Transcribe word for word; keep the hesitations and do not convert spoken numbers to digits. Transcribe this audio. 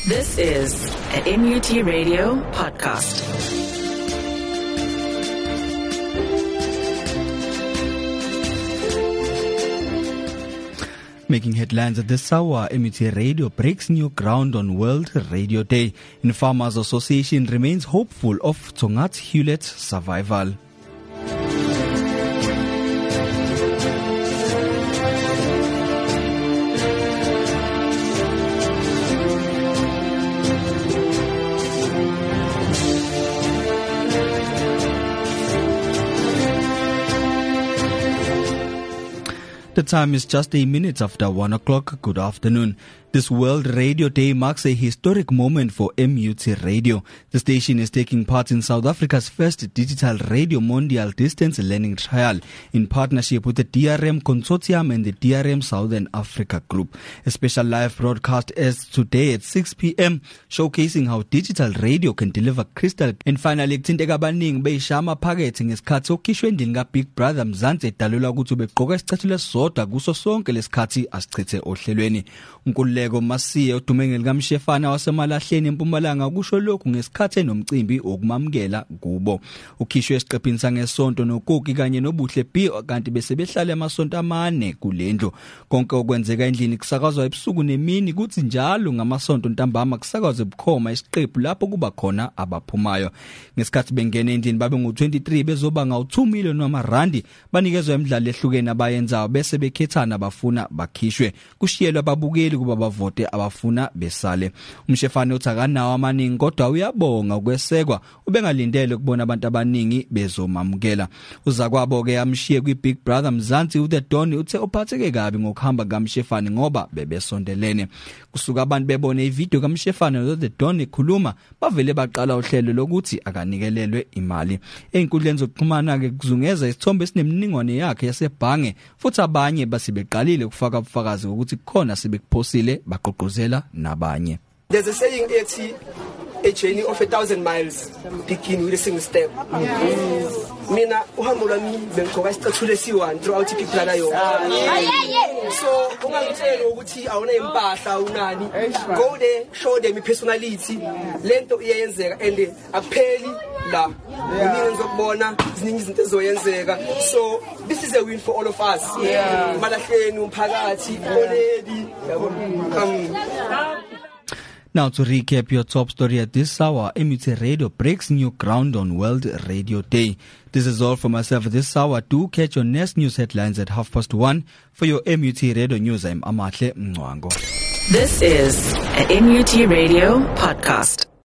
This is an M U T Radio podcast. Making headlines at this hour, M U T Radio breaks new ground on World Radio Day. And Farmers Association remains hopeful of Tongat Hewlett's survival. The time is just a minute after one o'clock. Good afternoon. This World Radio Day marks a historic moment for M U T Radio. The station is taking part in South Africa's first digital radio mondial distance learning trial in partnership with the D R M Consortium and the D R M Southern Africa Group. A special live broadcast airs today at six p.m. showcasing how digital radio can deliver crystal. And finally, kuthinteka abaningi beyishama phakethe ngesikhathi okhishwe endlini ka Big Brother Mzansi edalelwa ukuthi ubegqoka isicathulo esisodwa kuso sonke lesikhathi asichithe ohlelweni. Unkululeko Masiye udumenge likaMshefana wasemalahleni eMpumalanga kusho lokhu ngesikhathi enomcimbi okumamkela kubo. Ukhishwe esiqephini sangesonto noKoki kanye noBuhle B kanti bese behlala emasonto amane kulendlu. Konke okwenzeka endlini kusakazwa ebusuku nemini kuthi njalo ngamasonto ntambama kusakazwe bukhoma isiqephu lapho kuba khona abaphumayo. Ngesikhathi bengena endlini babe ngo twenty-three bezoba nga two million wamarandi banikezwe imidlalo ehlukene abayenzayo bese bekhethana bafuna bakhishwe. Kushiyelwa ababukeli kuba bavote abafuna besale. Umshefane uthi akanawo amaningi kodwa uyabonga ukwesekwa ubengalindele ukubona abantu abaningi bezomamukela. Uzakwabo ke amshiye kwi Big Brother Mzansi uThe Don uthe uphatheke kabi ngokuhamba kaMshefane ngoba bebesondelene. Kusuka abantu bebone ivideo kaMshefane noThe Don ekhuluma bavele baqala uhlelo lokuthi akanikelelwe imali. Einkundleni zokuxhumana ke kuzungeza isithombe esinemniningwane yakhe yasebhange futhi abanye basibeqalile ukufaka ubufakazi ukuthi khona sebekuphosile baqoqozela nabanye. There's a saying ethi a journey of a thousand miles begin with a single step. Yes. Mina uhambo lwami bengigqoka isicathulo esi-one throughout Big Brother yo. So ungangitshela ukuthi awuna impahla unani. Go there, show them your personality. Lento iyenzeka and akupheli la. Uningi ngizokubona iziningi izinto ezoyenzeka. So this is a win for all of us. Yeah. Malahleni umphakathi already. Um Now to recap your top story at this hour, M U T Radio breaks new ground on World Radio Day. This is all for myself this hour. Do catch your next news headlines at half past one. For your M U T Radio News, I'm Amahle Mngwango. This is an M U T Radio podcast.